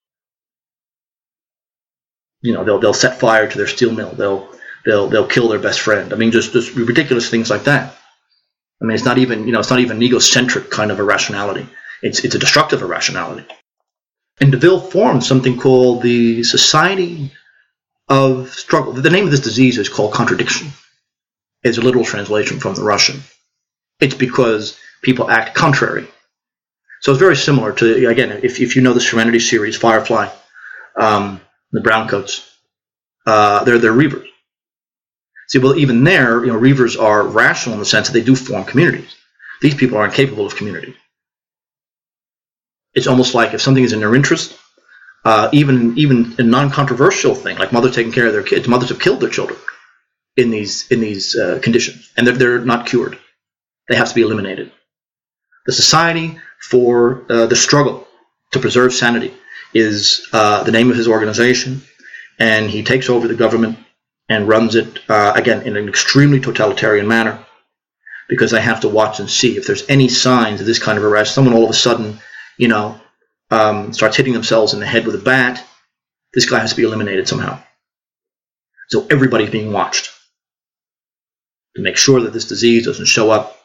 You know, they'll they'll set fire to their steel mill. They'll they'll they'll kill their best friend. I mean, just just ridiculous things like that. I mean, it's not even you know it's not even an egocentric kind of irrationality. It's it's a destructive irrationality. And DeVille formed something called the Society of Struggle. The name of this disease is called contradiction. It's a literal translation from the Russian. It's because people act contrary. So it's very similar to, again, if if you know the Serenity series, Firefly, um, the Browncoats, uh, they're they're Reavers. See, well, even there, you know, Reavers are rational in the sense that they do form communities. These people are incapable of community. It's almost like if something is in their interest, uh, even even a non-controversial thing like mothers taking care of their kids, mothers have killed their children in these in these uh, conditions, and they're they're not cured. They have to be eliminated. The Society for uh, the Struggle to Preserve Sanity is uh, the name of his organization, and he takes over the government and runs it, uh, again, in an extremely totalitarian manner, because they have to watch and see if there's any signs of this kind of arrest. Someone all of a sudden, you know, um, starts hitting themselves in the head with a bat. This guy has to be eliminated somehow. So everybody's being watched to make sure that this disease doesn't show up.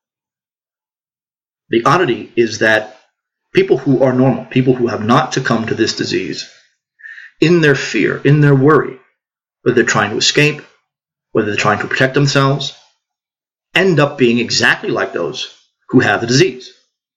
The oddity is that people who are normal, people who have not succumbed to this disease, in their fear, in their worry, whether they're trying to escape, whether they're trying to protect themselves, end up being exactly like those who have the disease.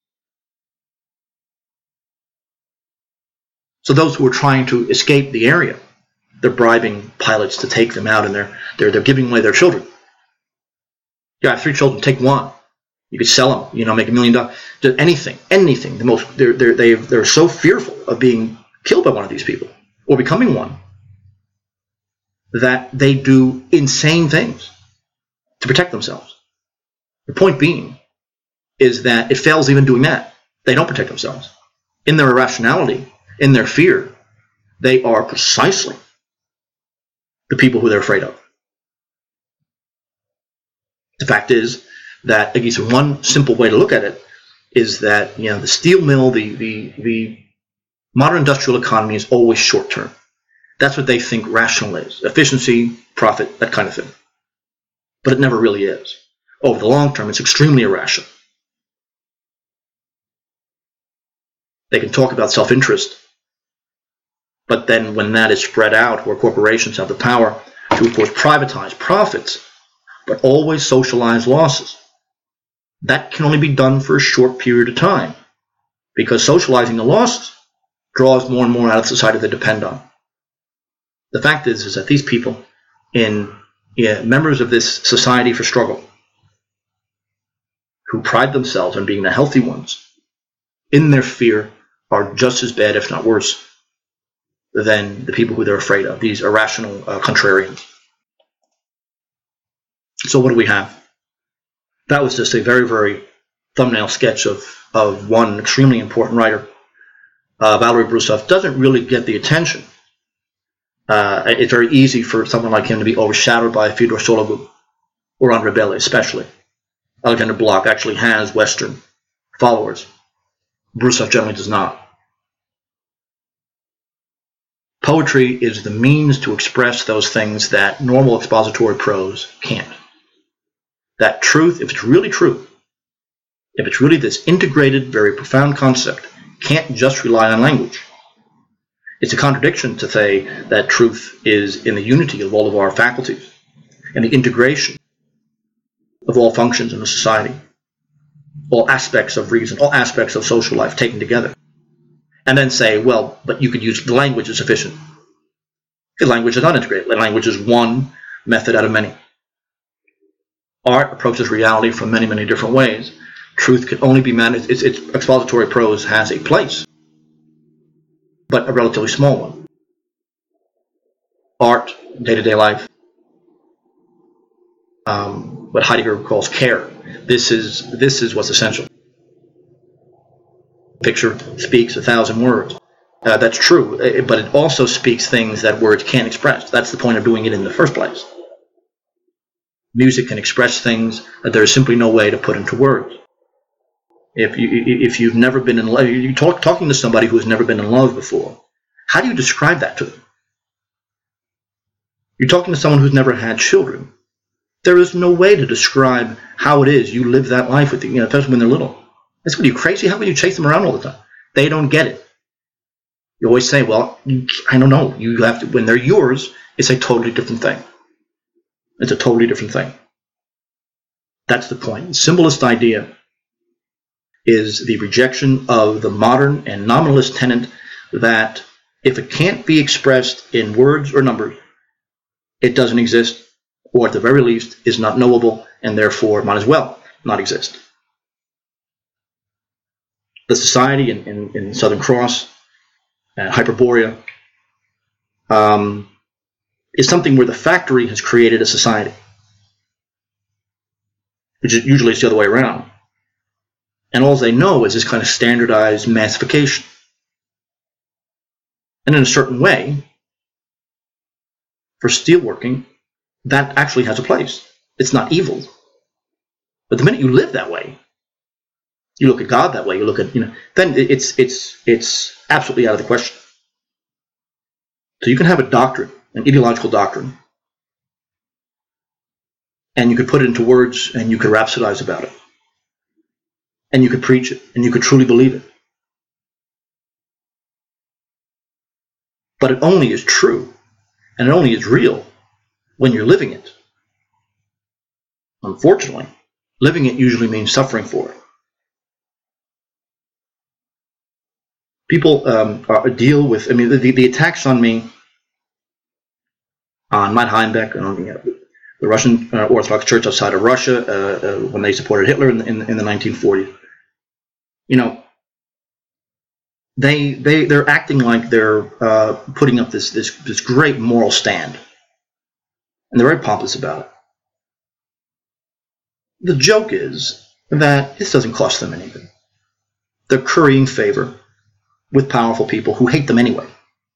So those who are trying to escape the area, they're bribing pilots to take them out, and they're they're they're giving away their children. Yeah, I have three children, take one. You could sell them, you know, make a million dollars. Anything, anything. The most they're they're they they're so fearful of being killed by one of these people or becoming one that they do insane things to protect themselves. The point being is that it fails even doing that. They don't protect themselves. In their irrationality, in their fear, they are precisely the people who they're afraid of. The fact is that, I guess, one simple way to look at it is that, you know, the steel mill, the the the modern industrial economy is always short term. That's what they think rational is: efficiency, profit, that kind of thing. But it never really is. Over the long term, it's extremely irrational. They can talk about self-interest, but then when that is spread out, where corporations have the power to, of course, privatize profits, but always socialize losses, that can only be done for a short period of time, because socializing the losses draws more and more out of society they depend on. The fact is, is that these people, in yeah, members of this Society for Struggle, who pride themselves on being the healthy ones, in their fear are just as bad, if not worse, than the people who they're afraid of, these irrational uh, contrarians. So what do we have? That was just a very, very thumbnail sketch of, of one extremely important writer. Uh, Valery Brusov doesn't really get the attention. Uh, it's very easy for someone like him to be overshadowed by Fyodor Sologub or Andrei Bely, especially. Alexander Blok actually has Western followers. Brusov generally does not. Poetry is the means to express those things that normal expository prose can't. that truth, if it's really true, if it's really this integrated, very profound concept, can't just rely on language. It's a contradiction to say that truth is in the unity of all of our faculties and the integration of all functions in a society, all aspects of reason, all aspects of social life taken together. And then say, well, but you could use the language is sufficient. The language is not integrated. The language is one method out of many. Art approaches reality from many, many different ways. Truth can only be managed. Its, its expository prose has a place, but a relatively small one. Art, day-to-day life, um, what Heidegger calls care. This is this is what's essential. Picture speaks a thousand words. Uh, that's true, but it also speaks things that words can't express. That's the point of doing it in the first place. Music can express things that there is simply no way to put into words. If you if you've never been in love, you talk talking to somebody who has never been in love before. How do you describe that to them? You're talking to someone who's never had children. There is no way to describe how it is you live that life with them, you know, especially when they're little. That's what, are you crazy? How can you chase them around all the time? They don't get it. You always say, well, I don't know. You have to, when they're yours, it's a totally different thing. It's a totally different thing. That's the point. The symbolist idea is the rejection of the modern and nominalist tenet that if it can't be expressed in words or numbers, it doesn't exist, or at the very least is not knowable, and therefore might as well not exist. The society in, in, in Southern Cross and Hyperborea um, is something where the factory has created a society, which is usually it's the other way around. And all they know is this kind of standardized massification. And in a certain way, for steelworking, that actually has a place. It's not evil. But the minute you live that way, you look at God that way, you look at, you know, then it's it's it's absolutely out of the question. So you can have a doctrine, an ideological doctrine, and you could put it into words and you could rhapsodize about it. And you could preach it, and you could truly believe it. But it only is true, and it only is real when you're living it. Unfortunately, living it usually means suffering for it. People um, are, deal with, I mean, the, the attacks on me, on Matt Heimbach, on the, uh, the Russian uh, Orthodox Church outside of Russia, uh, uh, when they supported Hitler in, in, in the nineteen forties. You know, they they they're acting like they're uh, putting up this this this great moral stand, and they're very pompous about it. The joke is that this doesn't cost them anything. They're currying favor with powerful people who hate them anyway.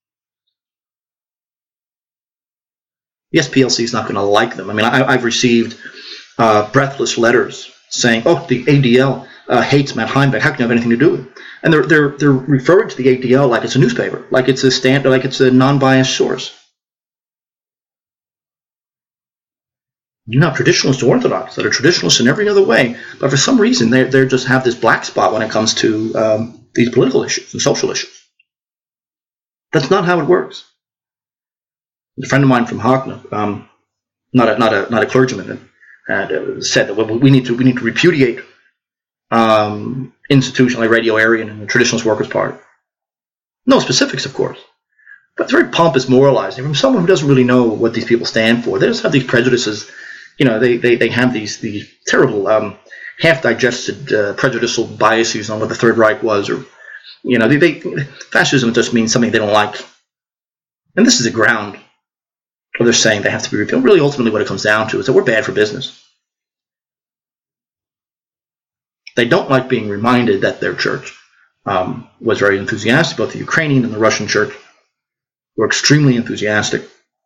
The S P L C is not going to like them. I mean, I, I've received uh, breathless letters saying, "Oh, the A D L uh, hates Matt Heimbach. How can you have anything to do with it?" And they're they're they're referring to the A D L like it's a newspaper, like it's a stand, like it's a non-biased source. You know, traditionalists or Orthodox that are traditionalists in every other way, but for some reason they they just have this black spot when it comes to um, these political issues and social issues. That's not how it works. A friend of mine from Hackney, um, not a not a not a clergyman, had uh, said that well, we need to we need to repudiate um, institutions like Radio Aryan and the Traditionalist Workers' Party. No specifics, of course, but it's very pompous moralizing from someone who doesn't really know what these people stand for. They just have these prejudices. You know, they they, they have these these terrible um, half-digested uh, prejudicial biases on what the Third Reich was, or you know, they, they fascism just means something they don't like, and this is a ground. Or they're saying they have to be repealed. Really, ultimately, what it comes down to is that we're bad for business. They don't like being reminded that their church um, was very enthusiastic. Both the Ukrainian and the Russian church were extremely enthusiastic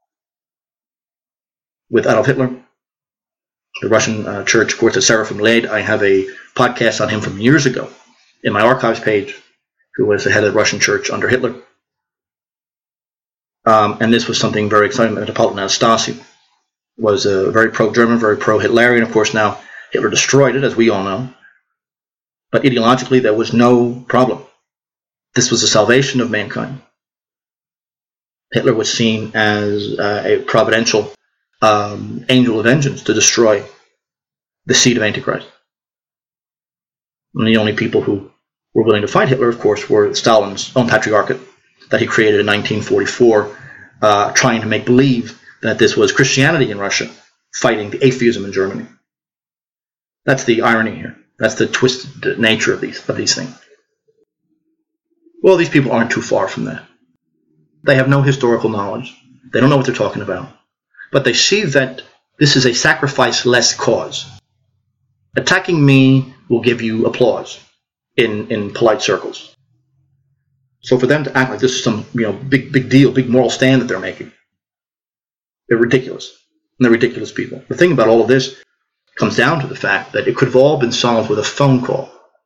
with Adolf Hitler. The Russian uh, church, of course, is Seraphim Led. I have a podcast on him from years ago in my archives page, who was the head of the Russian church under Hitler. Um, and this was something very exciting. Metropolitan Anastasi was uh, very pro-German, very pro-Hitlerian. Of course, now Hitler destroyed it, as we all know. But ideologically, there was no problem. This was the salvation of mankind. Hitler was seen as uh, a providential um, angel of vengeance to destroy the seed of Antichrist. And the only people who were willing to fight Hitler, of course, were Stalin's own patriarchate that he created in nineteen forty-four, uh, trying to make believe that this was Christianity in Russia fighting the atheism in Germany. That's the irony here. That's the twisted nature of these of these things. Well, these people aren't too far from that. They have no historical knowledge. They don't know what they're talking about. But they see that this is a sacrifice-less cause. Attacking me will give you applause in, in polite circles. So for them to act like this is some, you know, big big deal, big moral stand that they're making, they're ridiculous. And they're ridiculous people. The thing about all of this comes down to the fact that it could have all been solved with a phone call.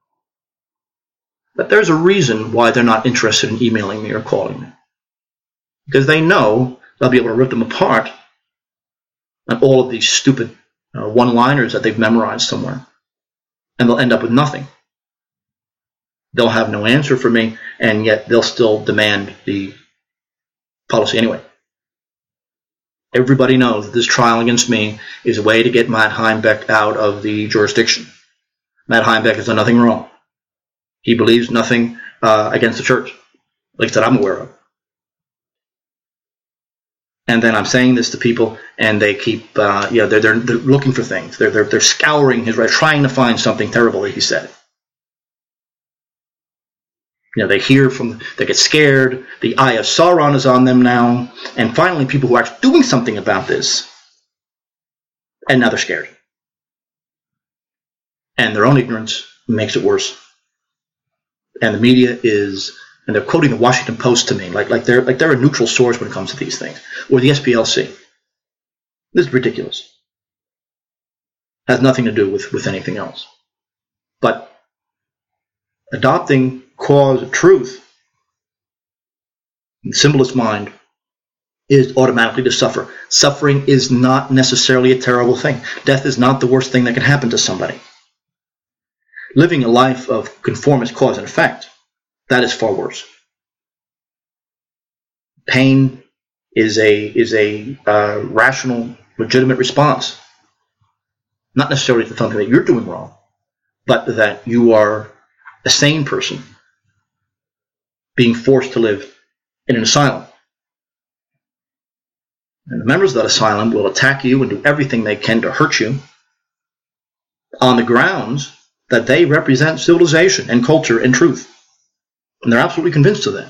But there's a reason why they're not interested in emailing me or calling me. Because they know they'll be able to rip them apart on all of these stupid uh, one-liners that they've memorized somewhere. And they'll end up with nothing. They'll have no answer for me, and yet they'll still demand the policy anyway. Everybody knows that this trial against me is a way to get Matt Heimbach out of the jurisdiction. Matt Heimbach has done nothing wrong. He believes nothing uh, against the church, at least that I'm aware of. And then I'm saying this to people, and they keep, uh, you know, they're, they're they're looking for things. They're they're they're scouring his right, trying to find something terrible that he said. You know, they hear from, they get scared. The eye of Sauron is on them now, and finally, people who are actually doing something about this, and now they're scared, and their own ignorance makes it worse. And the media is. And they're quoting the Washington Post to me, like, like they're like they're a neutral source when it comes to these things. Or the S P L C. This is ridiculous. Has nothing to do with, with anything else. But adopting cause of truth in the symbolist mind is automatically to suffer. Suffering is not necessarily a terrible thing. Death is not the worst thing that can happen to somebody. Living a life of conformist cause and effect, that is far worse. Pain is a is a uh, rational, legitimate response. Not necessarily to something that you're doing wrong, but that you are a sane person being forced to live in an asylum. And the members of that asylum will attack you and do everything they can to hurt you on the grounds that they represent civilization and culture and truth. And they're absolutely convinced of that.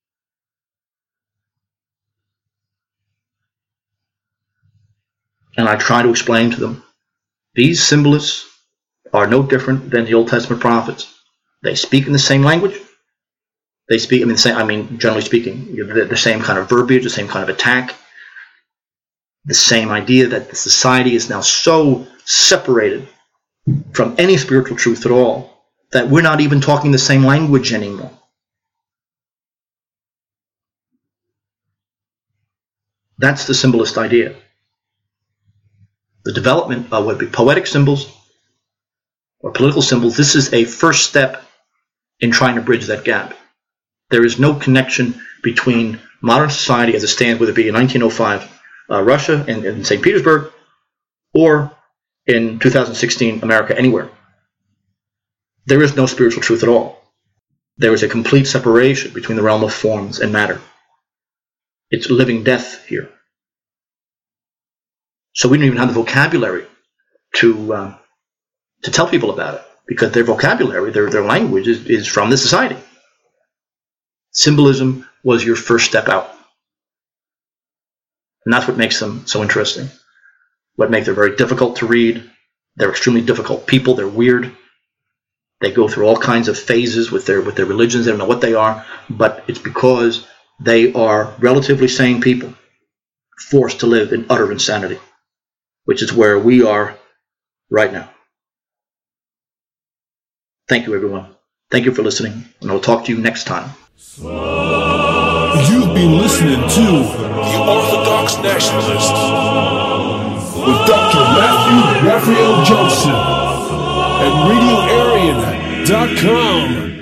And I try to explain to them, these symbolists are no different than the Old Testament prophets. They speak in the same language. They speak, I mean, the same, I mean, generally speaking, the, the same kind of verbiage, the same kind of attack, the same idea that the society is now so separated from any spiritual truth at all that we're not even talking the same language anymore. That's the symbolist idea. The development of what would be poetic symbols or political symbols, this is a first step in trying to bridge that gap. There is no connection between modern society as it stands, whether it be in nineteen oh five uh, Russia and in Saint Petersburg or in two thousand sixteen America anywhere. There is no spiritual truth at all. There is a complete separation between the realm of forms and matter. It's living death here. So we don't even have the vocabulary to uh, to tell people about it, because their vocabulary, their, their language is, is from this society. Symbolism was your first step out. And that's what makes them so interesting. What makes them very difficult to read. They're extremely difficult people. They're weird. They go through all kinds of phases with their with their religions. They don't know what they are, but it's because they are relatively sane people forced to live in utter insanity, which is where we are right now. Thank you, everyone. Thank you for listening, and I'll talk to you next time.
You've been listening to The Orthodox Nationalist. with Doctor Matthew Raphael Joseph at radio arian dot com.